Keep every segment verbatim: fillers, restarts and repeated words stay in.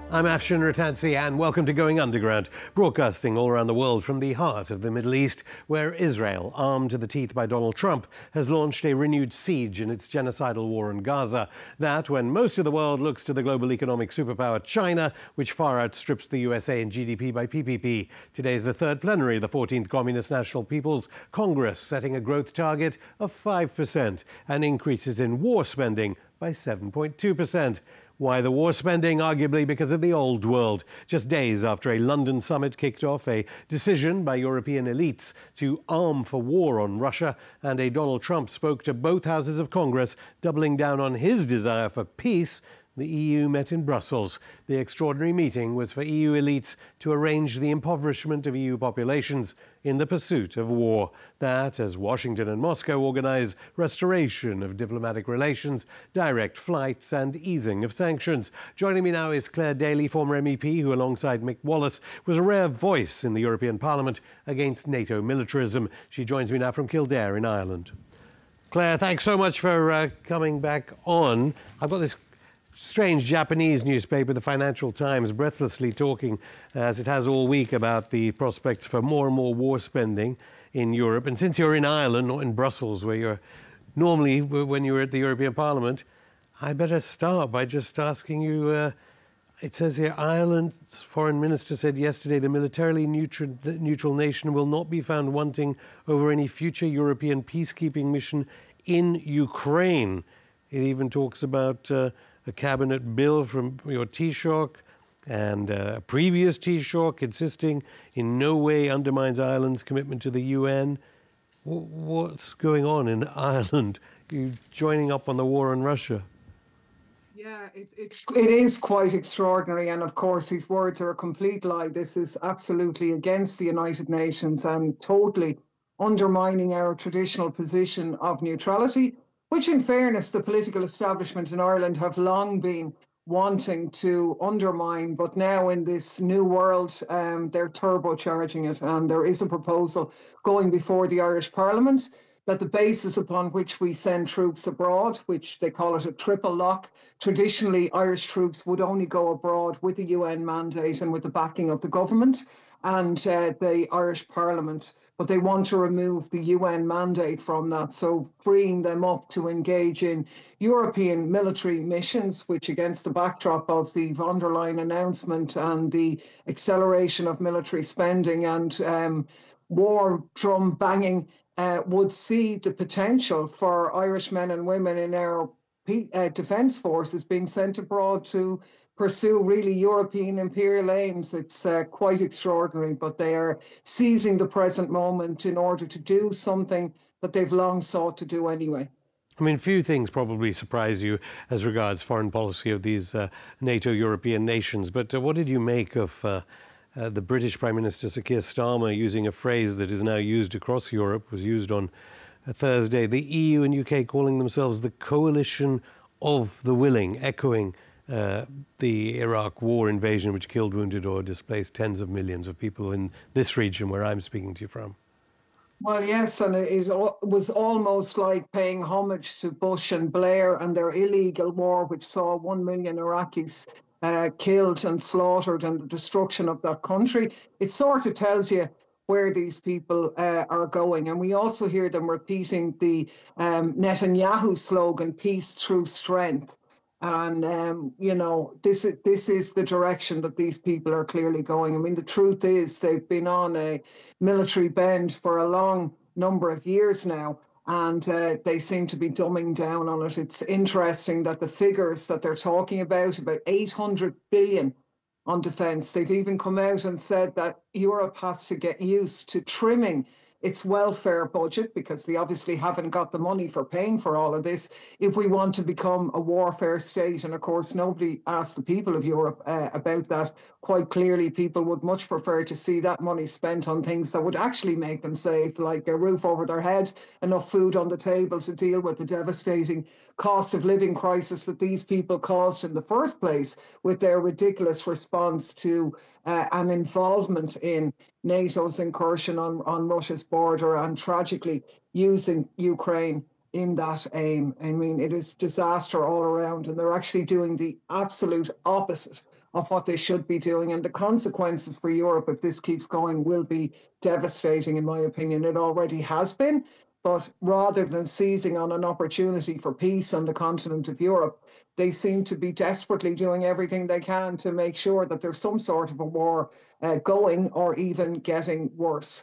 I'm Afshin Rattansi and welcome to Going Underground, broadcasting all around the world from the heart of the Middle East, where Israel, armed to the teeth by Donald Trump, has launched a renewed siege in its genocidal war in Gaza. That, when most of the world looks to the global economic superpower China, which far outstrips the U S A in G D P by P P P. Today's the third plenary of the fourteenth Communist National People's Congress, setting a growth target of five percent and increases in war spending by seven point two percent. Why the war spending? Arguably because of the old world. Just days after a London summit kicked off a decision by European elites to arm for war on Russia, and a Donald Trump spoke to both houses of Congress, doubling down on his desire for peace, the E U met in Brussels. The extraordinary meeting was for E U elites to arrange the impoverishment of E U populations in the pursuit of war. That, as Washington and Moscow organize restoration of diplomatic relations, direct flights and easing of sanctions. Joining me now is Claire Daly, former M E P, who alongside Mick Wallace was a rare voice in the European Parliament against NATO militarism. She joins me now from Kildare in Ireland. Claire, thanks so much for uh, coming back on. I've got this strange Japanese newspaper, the Financial Times, breathlessly talking, as it has all week, about the prospects for more and more war spending in Europe. And since you're in Ireland, not in Brussels, where you're normally when you were at the European Parliament, I better start by just asking you, uh, it says here, Ireland's foreign minister said yesterday the militarily neutral, neutral nation will not be found wanting over any future European peacekeeping mission in Ukraine. It even talks about Uh, a cabinet bill from your Taoiseach and uh, a previous Taoiseach insisting in no way undermines Ireland's commitment to the U N. W- what's going on in Ireland? You joining up on the war on Russia? Yeah, it, it's, it is quite extraordinary. And of course, his words are a complete lie. This is absolutely against the United Nations and totally undermining our traditional position of neutrality, which in fairness, the political establishment in Ireland have long been wanting to undermine. But now in this new world, um, they're turbocharging it. And there is a proposal going before the Irish Parliament that the basis upon which we send troops abroad, which they call it a triple lock, traditionally Irish troops would only go abroad with the U N mandate and with the backing of the government and uh, the Irish Parliament, but they want to remove the U N mandate from that, so freeing them up to engage in European military missions, which against the backdrop of the von der Leyen announcement and the acceleration of military spending and um, war drum banging, uh, would see the potential for Irish men and women in our uh, defence forces being sent abroad to pursue really European imperial aims. It's uh, quite extraordinary, but they are seizing the present moment in order to do something that they've long sought to do anyway. I mean, few things probably surprise you as regards foreign policy of these uh, NATO European nations, but uh, what did you make of uh, uh, the British Prime Minister Sir Keir Starmer using a phrase that is now used across Europe, was used on uh, Thursday, the E U and U K calling themselves the coalition of the willing, echoing Uh, the Iraq war invasion, which killed, wounded or displaced tens of millions of people in this region where I'm speaking to you from? Well, yes, and it, it was almost like paying homage to Bush and Blair and their illegal war, which saw one million Iraqis uh, killed and slaughtered and the destruction of that country. It sort of tells you where these people uh, are going. And we also hear them repeating the um, Netanyahu slogan, peace through strength. And, um, you know, this is, this is the direction that these people are clearly going. I mean, the truth is they've been on a military bend for a long number of years now, and uh, they seem to be dumbing down on it. It's interesting that the figures that they're talking about, about eight hundred billion on defence, they've even come out and said that Europe has to get used to trimming its welfare budget, because they obviously haven't got the money for paying for all of this, if we want to become a warfare state. And of course, nobody asked the people of Europe uh, about that. Quite clearly, people would much prefer to see that money spent on things that would actually make them safe, like a roof over their head, enough food on the table to deal with the devastating cost of living crisis that these people caused in the first place with their ridiculous response to uh, an involvement in NATO's incursion on, on Russia's border and tragically using Ukraine in that aim. I mean, it is disaster all around, and they're actually doing the absolute opposite of what they should be doing. And the consequences for Europe, if this keeps going, will be devastating, in my opinion. It already has been. But rather than seizing on an opportunity for peace on the continent of Europe, they seem to be desperately doing everything they can to make sure that there's some sort of a war uh, going, or even getting worse.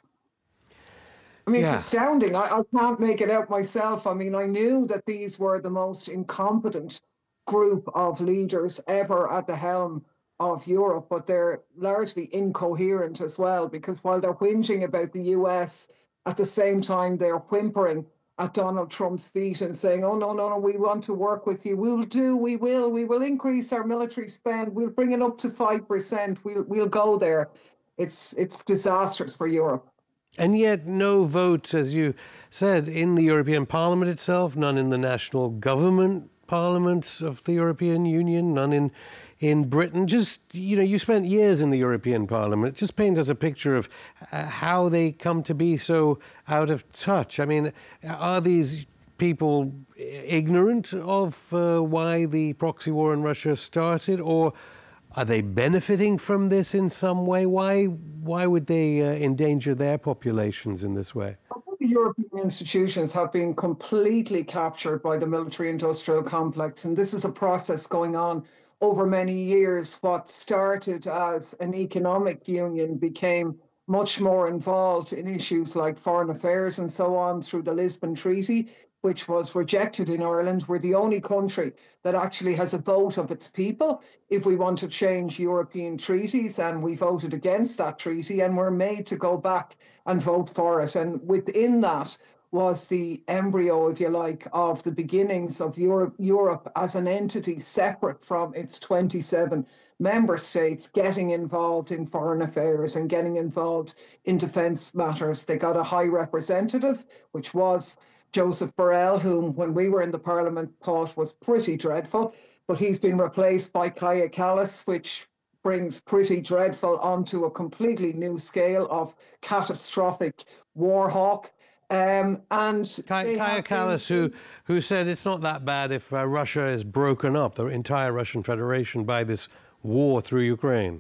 I mean, it's Yeah. astounding. I, I can't make it out myself. I mean, I knew that these were the most incompetent group of leaders ever at the helm of Europe, but they're largely incoherent as well, because while they're whinging about the U S, at the same time, they're whimpering at Donald Trump's feet and saying, oh, no, no, no, we want to work with you. We'll do, we will, we will increase our military spend. We'll bring it up to five percent. We'll, we'll go there. It's, it's disastrous for Europe. And yet no vote, as you said, in the European Parliament itself, none in the national government parliaments of the European Union, none in in Britain. Just, you know, you spent years in the European Parliament. Just paint us a picture of uh, how they come to be so out of touch. I mean, are these people ignorant of uh, why the proxy war in Russia started, or are they benefiting from this in some way? Why why would they uh, endanger their populations in this way? The European institutions have been completely captured by the military-industrial complex, and this is a process going on over many years. What started as an economic union became much more involved in issues like foreign affairs and so on through the Lisbon Treaty, which was rejected in Ireland. We're the only country that actually has a vote of its people if we want to change European treaties, and we voted against that treaty, and we're made to go back and vote for it. And within that was the embryo, if you like, of the beginnings of Europe, Europe as an entity separate from its twenty-seven member states, getting involved in foreign affairs and getting involved in defence matters. They got a high representative, which was Joseph Borrell, whom, when we were in the Parliament, thought was pretty dreadful, but he's been replaced by Kaja Kallas, which brings pretty dreadful onto a completely new scale of catastrophic war hawk. Um, and Kaja Kallas, who who said it's not that bad if uh, Russia is broken up, the entire Russian Federation, by this war through Ukraine.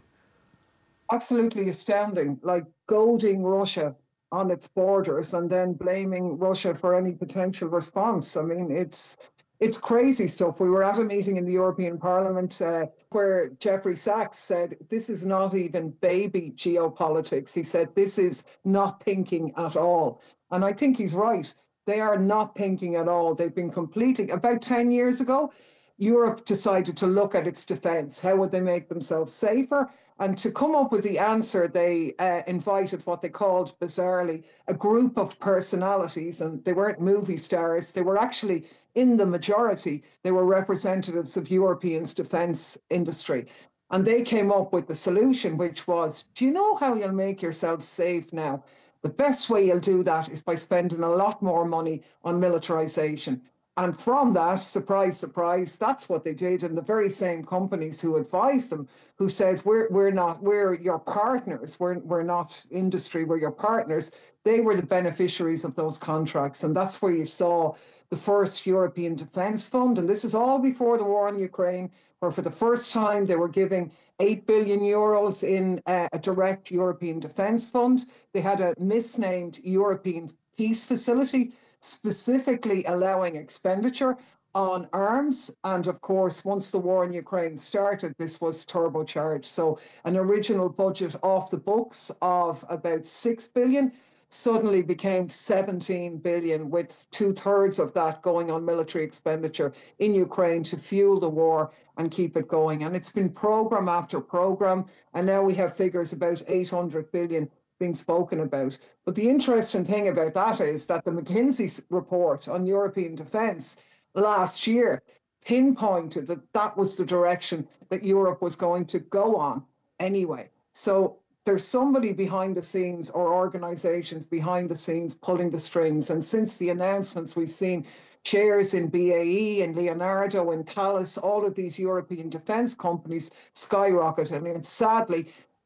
Absolutely astounding, like goading Russia on its borders and then blaming Russia for any potential response. I mean, it's it's crazy stuff. We were at a meeting in the European Parliament uh, where Jeffrey Sachs said, this is not even baby geopolitics. He said, this is not thinking at all. And I think he's right. They are not thinking at all. They've been completely, about ten years ago, Europe decided to look at its defence. How would they make themselves safer? And to come up with the answer, they uh, invited what they called, bizarrely, a group of personalities. And they weren't movie stars. They were actually, in the majority, they were representatives of Europeans' defence industry. And they came up with the solution, which was, do you know how you'll make yourself safe now? The best way you'll do that is by spending a lot more money on militarisation. And from that, surprise, surprise, that's what they did. And the very same companies who advised them, who said, we're we're not, we're your partners, we're, we're not industry, we're your partners, they were the beneficiaries of those contracts. And that's where you saw the first European Defence Fund. And this is all before the war in Ukraine, where for the first time they were giving eight billion euros in uh, a direct European Defence Fund. They had a misnamed European Peace Facility, specifically allowing expenditure on arms. And of course, once the war in Ukraine started, this was turbocharged. So an original budget off the books of about six billion suddenly became seventeen billion, with two thirds of that going on military expenditure in Ukraine to fuel the war and keep it going. And it's been program after program. And now we have figures about eight hundred billion being spoken about. But the interesting thing about that is that the McKinsey report on European defence last year pinpointed that that was the direction that Europe was going to go on anyway. So there's somebody behind the scenes, or organisations behind the scenes, pulling the strings. And since the announcements, we've seen shares in B A E and Leonardo and Thales, all of these European defence companies skyrocket. I mean, sadly,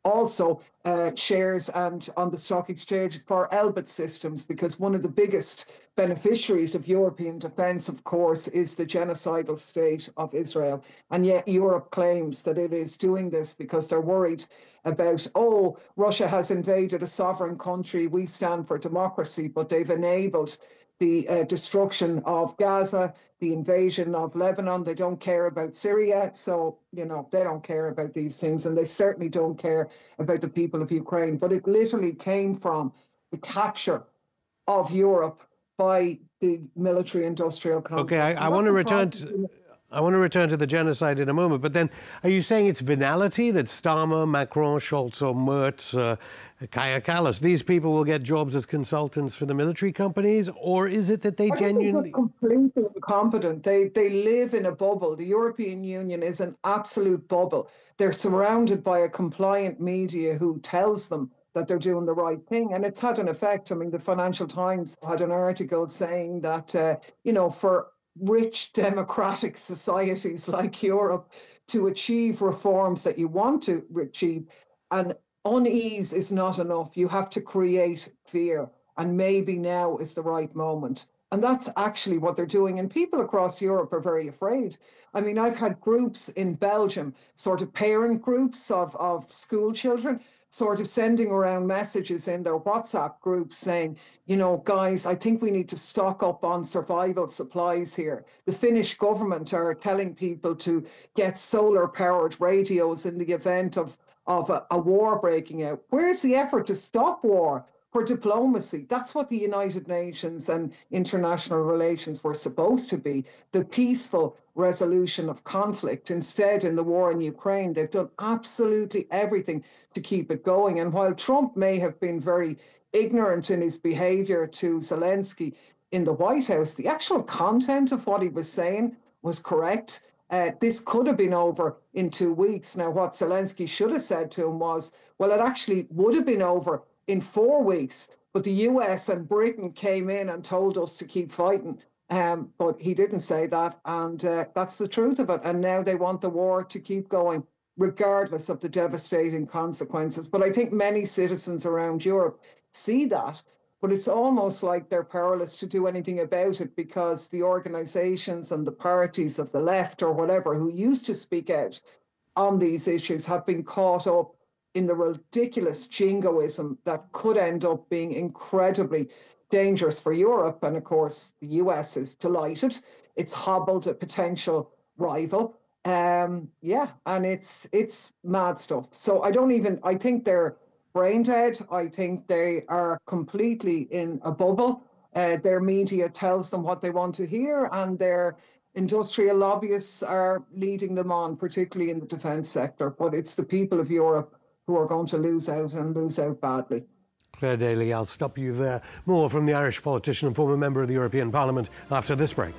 also uh, shares and on the stock exchange for Elbit Systems, because one of the biggest beneficiaries of European defence, of course, is the genocidal state of Israel. And yet Europe claims that it is doing this because they're worried about, oh, Russia has invaded a sovereign country, we stand for democracy, but they've enabled the uh, destruction of Gaza, the invasion of Lebanon. They don't care about Syria. So, you know, they don't care about these things. And they certainly don't care about the people of Ukraine. But it literally came from the capture of Europe by the military industrial complex. Okay, I, I want to return to... I want to return to the genocide in a moment, but then are you saying it's venality that Starmer, Macron, Scholz or Merz, uh, Kaja Kallas, these people will get jobs as consultants for the military companies, or is it that they I genuinely... They're completely incompetent. They, they live in a bubble. The European Union is an absolute bubble. They're surrounded by a compliant media who tells them that they're doing the right thing. And it's had an effect. I mean, the Financial Times had an article saying that, uh, you know, for rich democratic societies like Europe to achieve reforms that you want to achieve, and unease is not enough. You have to create fear, and maybe now is the right moment. And that's actually what they're doing. And people across Europe are very afraid. I mean, I've had groups in Belgium, sort of parent groups of, of school children, sort of sending around messages in their WhatsApp groups saying, you know, guys, I think we need to stock up on survival supplies here. The Finnish government are telling people to get solar-powered radios in the event of, of a, a war breaking out. Where's the effort to stop war? For diplomacy. That's what the United Nations and international relations were supposed to be, the peaceful resolution of conflict. Instead, in the war in Ukraine, they've done absolutely everything to keep it going. And while Trump may have been very ignorant in his behavior to Zelensky in the White House, the actual content of what he was saying was correct. Uh, this could have been over in two weeks. Now, what Zelensky should have said to him was, well, it actually would have been over in four weeks, but the U S and Britain came in and told us to keep fighting. Um, but he didn't say that, and uh, that's the truth of it. And now they want the war to keep going, regardless of the devastating consequences. But I think many citizens around Europe see that, but it's almost like they're powerless to do anything about it because the organisations and the parties of the left or whatever who used to speak out on these issues have been caught up in the ridiculous jingoism that could end up being incredibly dangerous for Europe. And of course, the U S is delighted. It's hobbled a potential rival. Um, yeah, and it's it's mad stuff. So I don't even, I think they're brain dead. I think they are completely in a bubble. Uh, their media tells them what they want to hear, and their industrial lobbyists are leading them on, particularly in the defence sector. But it's the people of Europe who are going to lose out and lose out badly. Claire Daly, I'll stop you there. More from the Irish politician and former member of the European Parliament after this break.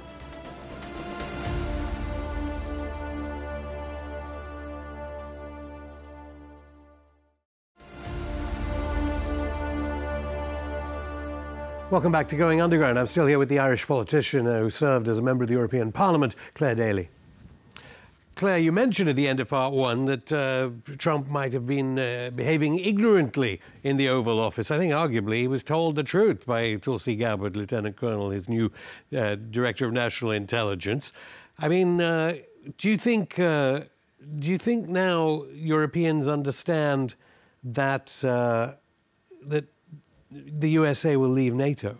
Welcome back to Going Underground. I'm still here with the Irish politician who served as a member of the European Parliament, Claire Daly. Claire, you mentioned at the end of part one that uh, Trump might have been uh, behaving ignorantly in the Oval Office. I think arguably he was told the truth by Tulsi Gabbard, Lieutenant Colonel, his new uh, Director of National Intelligence. I mean, uh, do you think uh, do you think now Europeans understand that uh, that the U S A will leave NATO?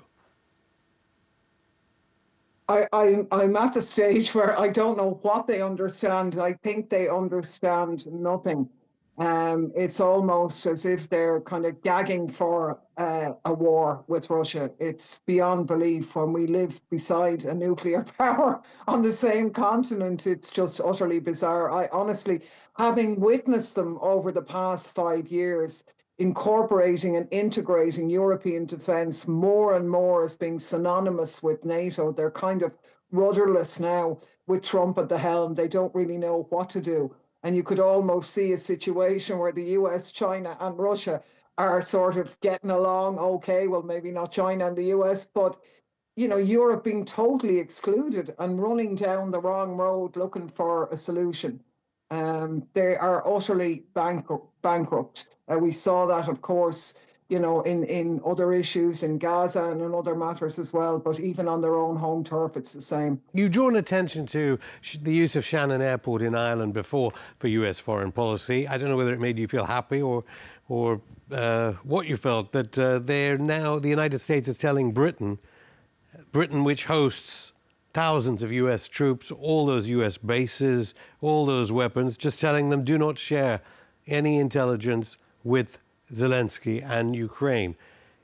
I, I, I'm at the stage where I don't know what they understand. I think they understand nothing. Um, it's almost as if they're kind of gagging for uh, a war with Russia. It's beyond belief. When we live beside a nuclear power on the same continent, it's just utterly bizarre. I honestly, having witnessed them over the past five years, incorporating and integrating European defence more and more as being synonymous with NATO. They're kind of rudderless now with Trump at the helm. They don't really know what to do. And you could almost see a situation where the U S, China and Russia are sort of getting along okay. Well, maybe not China and the U S, but, you know, Europe being totally excluded and running down the wrong road looking for a solution. Um, they are utterly bankrupt. bankrupt. Uh, we saw that, of course, you know, in, in other issues in Gaza and in other matters as well. But even on their own home turf, it's the same. You've drawn attention to the use of Shannon Airport in Ireland before for U S foreign policy. I don't know whether it made you feel happy or, or uh, what you felt that uh, they're now, the United States is telling Britain, Britain which hosts thousands of U S troops, all those U S bases, all those weapons, just telling them do not share any intelligence with Zelensky and Ukraine.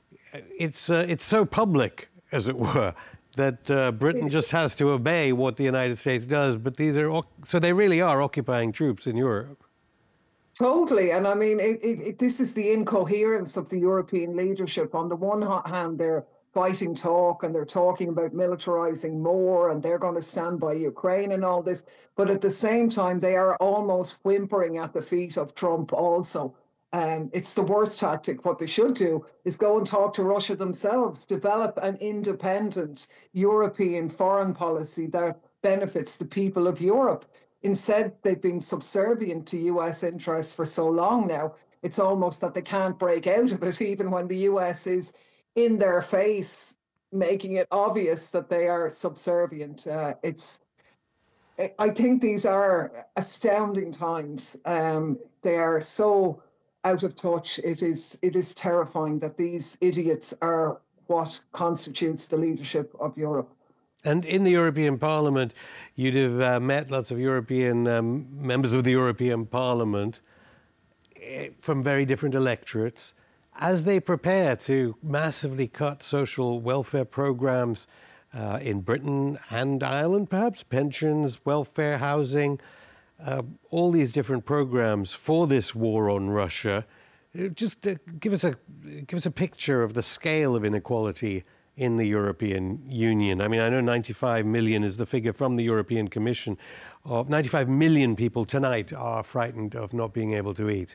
It's uh, it's so public, as it were, that uh, Britain just has to obey what the United States does. But these are so they really are occupying troops in Europe. Totally, and I mean, it, it, it, this is the incoherence of the European leadership. On the one hand, they're fighting talk and they're talking about militarizing more and they're going to stand by Ukraine and all this. But at the same time, they are almost whimpering at the feet of Trump also. Um, it's the worst tactic. What they should do is go and talk to Russia themselves, develop an independent European foreign policy that benefits the people of Europe. Instead, they've been subservient to U S interests for so long now. It's almost that they can't break out of it, even when the U S is in their face, making it obvious that they are subservient. Uh, it's, I think these are astounding times. Um, they are so out of touch. It is, it is terrifying that these idiots are what constitutes the leadership of Europe. And in the European Parliament, you'd have uh, met lots of European um, members of the European Parliament uh, from very different electorates. As they prepare to massively cut social welfare programs uh, in Britain and Ireland, perhaps, pensions, welfare, housing, uh, all these different programs for this war on Russia, just uh, give us a give us a picture of the scale of inequality in the European Union. I mean, I know ninety-five million is the figure from the European Commission. Of ninety-five million people tonight are frightened of not being able to eat.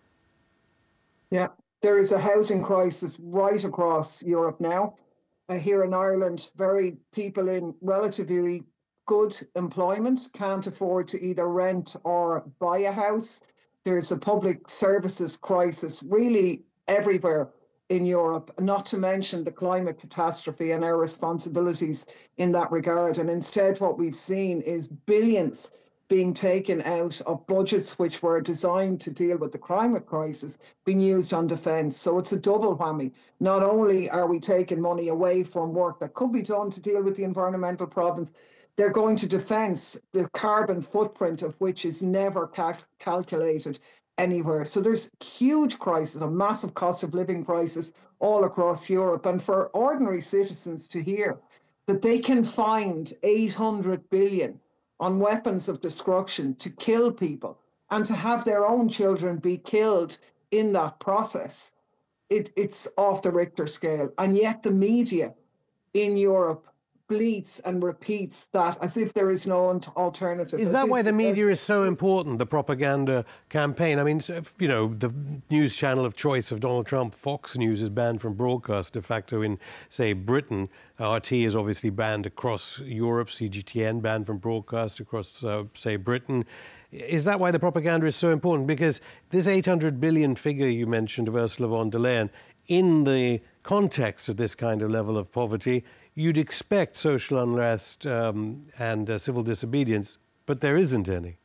Yeah. There is a housing crisis right across Europe now. Uh, here in Ireland, very people in relatively good employment can't afford to either rent or buy a house. There's a public services crisis really everywhere in Europe, not to mention the climate catastrophe and our responsibilities in that regard. And instead, what we've seen is billions being taken out of budgets which were designed to deal with the climate crisis being used on defence. So it's a double whammy. Not only are we taking money away from work that could be done to deal with the environmental problems, they're going to defence, the carbon footprint of which is never cal- calculated anywhere. So there's huge crisis, a massive cost of living crisis all across Europe. And for ordinary citizens to hear that they can find eight hundred billion on weapons of destruction to kill people and to have their own children be killed in that process, it, it's off the Richter scale. And yet the media in Europe bleats and repeats that as if there is no alternative. Is that why the media is so important, the propaganda campaign? I mean, you know, the news channel of choice of Donald Trump, Fox News, is banned from broadcast de facto in, say, Britain. R T is obviously banned across Europe, C G T N banned from broadcast across, uh, say, Britain. Is that why the propaganda is so important? Because this eight hundred billion figure you mentioned of Ursula von der Leyen, in the context of this kind of level of poverty, you'd expect social unrest um, and uh, civil disobedience, but there isn't any.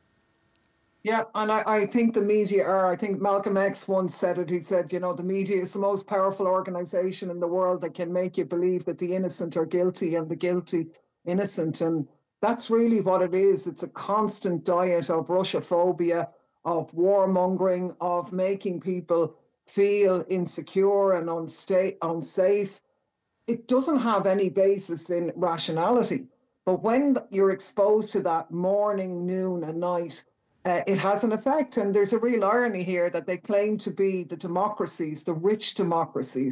Yeah, and I, I think the media are, I think Malcolm X once said it, he said, you know, the media is the most powerful organisation in the world that can make you believe that the innocent are guilty and the guilty innocent. And that's really what it is. It's a constant diet of Russophobia, of warmongering, of making people feel insecure and unsta- unsafe. It doesn't have any basis in rationality. But when you're exposed to that morning, noon and night, uh, it has an effect. And there's a real irony here that they claim to be the democracies, the rich democracies,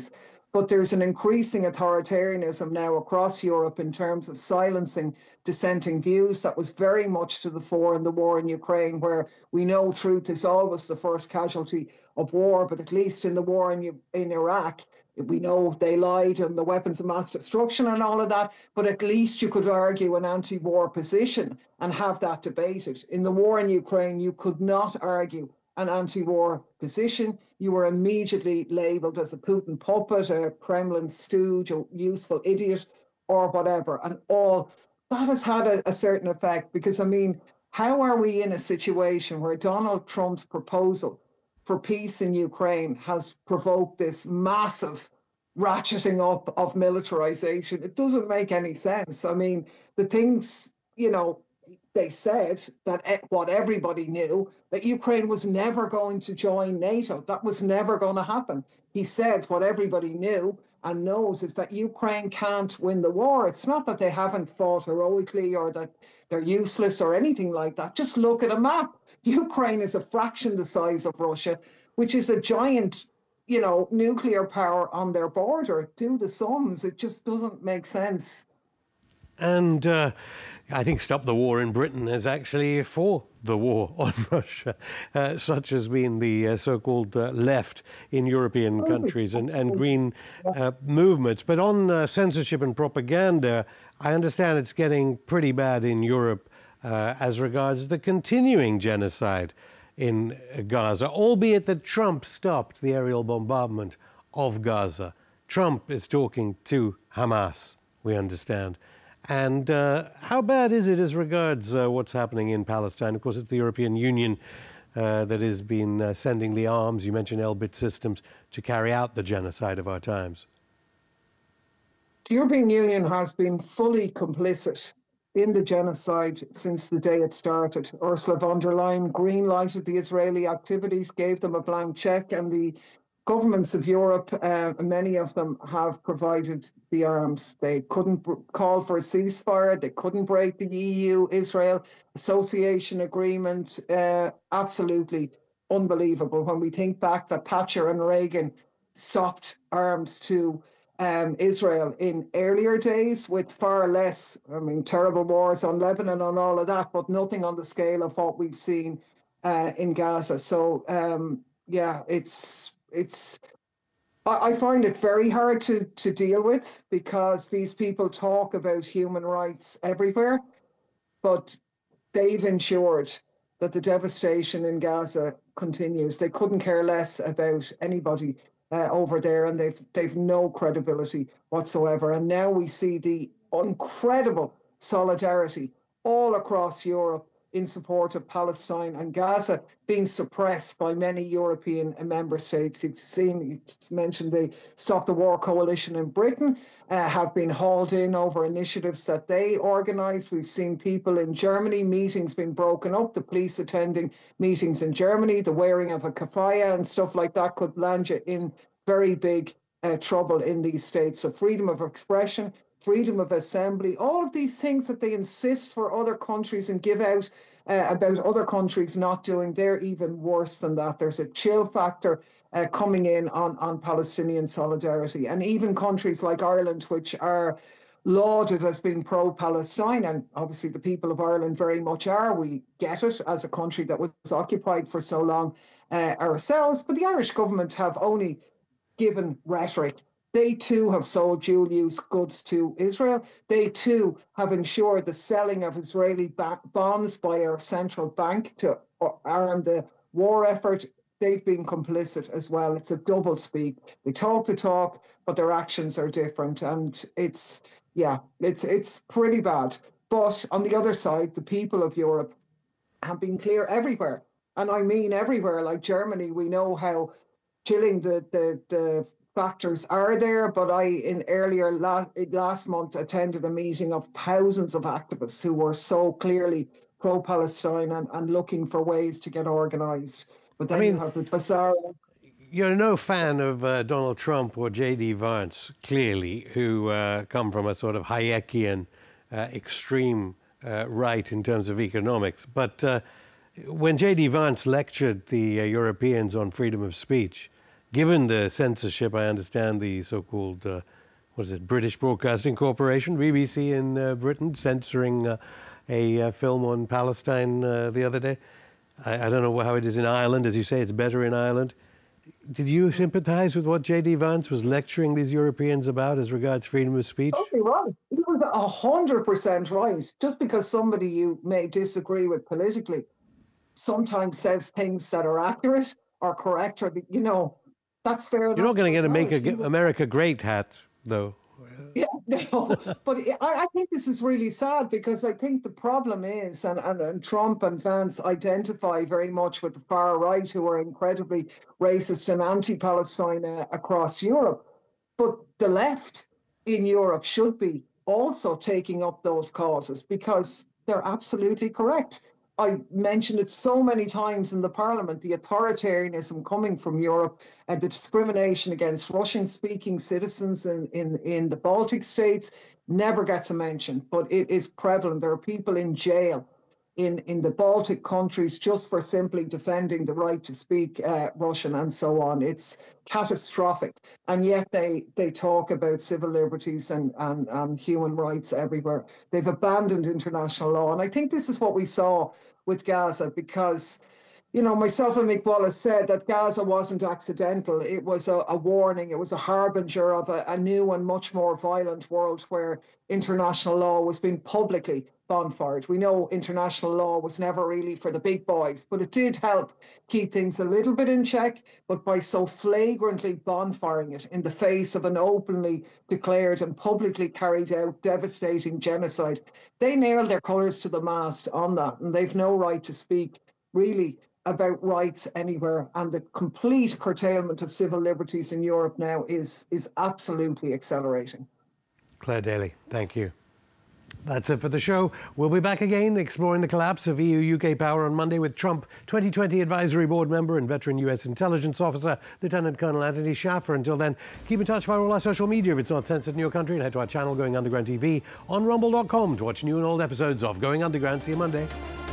But there's an increasing authoritarianism now across Europe in terms of silencing dissenting views. That was very much to the fore in the war in Ukraine, where we know truth is always the first casualty of war. But at least in the war in, in Iraq, we know they lied and the weapons of mass destruction and all of that. But at least you could argue an anti-war position and have that debated. In the war in Ukraine, you could not argue an anti-war position. You were immediately labelled as a Putin puppet, a Kremlin stooge, a useful idiot, or whatever. And all that has had a, a certain effect, because, I mean, how are we in a situation where Donald Trump's proposal for peace in Ukraine has provoked this massive ratcheting up of militarization? It doesn't make any sense. I mean, the things, you know, they said that what everybody knew, that Ukraine was never going to join NATO. That was never going to happen. He said what everybody knew and knows is that Ukraine can't win the war. It's not that they haven't fought heroically or that they're useless or anything like that. Just look at a map. Ukraine is a fraction the size of Russia, which is a giant, you know, nuclear power on their border. Do the sums. It just doesn't make sense. And uh, I think Stop the War in Britain is actually for the war on Russia, uh, such has been the uh, so-called uh, left in European countries and, and green uh, movements. But on uh, censorship and propaganda, I understand it's getting pretty bad in Europe uh, as regards the continuing genocide in Gaza, albeit that Trump stopped the aerial bombardment of Gaza. Trump is talking to Hamas, we understand. And uh, how bad is it as regards uh, what's happening in Palestine? Of course, it's the European Union uh, that has been uh, sending the arms, you mentioned Elbit Systems, to carry out the genocide of our times. The European Union has been fully complicit in the genocide since the day it started. Ursula von der Leyen green-lighted the Israeli activities, gave them a blank check, and the governments of Europe, uh, many of them have provided the arms. They couldn't call for a ceasefire. They couldn't break the E U-Israel association agreement. Uh, absolutely unbelievable when we think back that Thatcher and Reagan stopped arms to um, Israel in earlier days with far less, I mean, terrible wars on Lebanon and all of that, but nothing on the scale of what we've seen uh, in Gaza. So, um, yeah, it's... It's. I find it very hard to, to deal with, because these people talk about human rights everywhere, but they've ensured that the devastation in Gaza continues. They couldn't care less about anybody uh, over there, and they've they've no credibility whatsoever. And now we see the incredible solidarity all across Europe in support of Palestine and Gaza being suppressed by many European member states. You've seen, you mentioned the Stop the War Coalition in Britain uh, have been hauled in over initiatives that they organised. We've seen people in Germany, meetings being broken up, the police attending meetings in Germany, the wearing of a keffiyeh and stuff like that could land you in very big uh, trouble in these states. So freedom of expression, freedom of assembly, all of these things that they insist for other countries and give out uh, about other countries not doing, they're even worse than that. There's a chill factor uh, coming in on, on Palestinian solidarity. And even countries like Ireland, which are lauded as being pro-Palestine, and obviously the people of Ireland very much are. We get it as a country that was occupied for so long uh, ourselves. But the Irish government have only given rhetoric. They too have sold dual-use goods to Israel. They too have ensured the selling of Israeli ba- bonds by our central bank to arm the war effort. They've been complicit as well. It's a double speak. They talk the talk, but their actions are different. And it's, yeah, it's it's pretty bad. But on the other side, the people of Europe have been clear everywhere. And I mean everywhere. Like Germany, we know how chilling the the the factors are there, but I, in earlier last, last month, attended a meeting of thousands of activists who were so clearly pro-Palestine and, and looking for ways to get organised. But then I mean, you have the bizarre... You're no fan of uh, Donald Trump or J D Vance, clearly, who uh, come from a sort of Hayekian, uh, extreme uh, right in terms of economics. But uh, when J D Vance lectured the uh, Europeans on freedom of speech, given the censorship, I understand the so-called, uh, what is it, British Broadcasting Corporation, B B C in uh, Britain, censoring uh, a uh, film on Palestine uh, the other day. I, I don't know how it is in Ireland. As you say, it's better in Ireland. Did you sympathise with what J D Vance was lecturing these Europeans about as regards freedom of speech? Totally right. He was a hundred percent right. Just because somebody you may disagree with politically sometimes says things that are accurate or correct, or you know, that's fair enough. You're not going to get a Make a, America Great hat, though. Yeah, no, but I, I think this is really sad, because I think the problem is, and, and, and Trump and Vance identify very much with the far right, who are incredibly racist and anti-Palestine uh, across Europe. But the left in Europe should be also taking up those causes, because they're absolutely correct. I mentioned it so many times in the Parliament, the authoritarianism coming from Europe and the discrimination against Russian-speaking citizens in, in, in the Baltic states never gets a mention, but it is prevalent. There are people in jail in, in the Baltic countries just for simply defending the right to speak uh, Russian and so on. It's catastrophic. And yet they, they talk about civil liberties and, and, and human rights everywhere. They've abandoned international law. And I think this is what we saw with Gaza, because, you know, myself and Mick Wallace said that Gaza wasn't accidental. It was a, a warning. It was a harbinger of a, a new and much more violent world where international law was being publicly bonfired. We know international law was never really for the big boys, but it did help keep things a little bit in check. But by so flagrantly bonfiring it in the face of an openly declared and publicly carried out devastating genocide, they nailed their colours to the mast on that, and they've no right to speak really about rights anywhere. And the complete curtailment of civil liberties in Europe now is is absolutely accelerating. Claire Daly, thank you. That's it for the show. We'll be back again exploring the collapse of E U U K power on Monday with Trump twenty twenty Advisory Board member and veteran U S intelligence officer, Lieutenant Colonel Anthony Shaffer. Until then, keep in touch via all our social media if it's not censored in your country, and head to our channel Going Underground T V on rumble dot com to watch new and old episodes of Going Underground. See you Monday.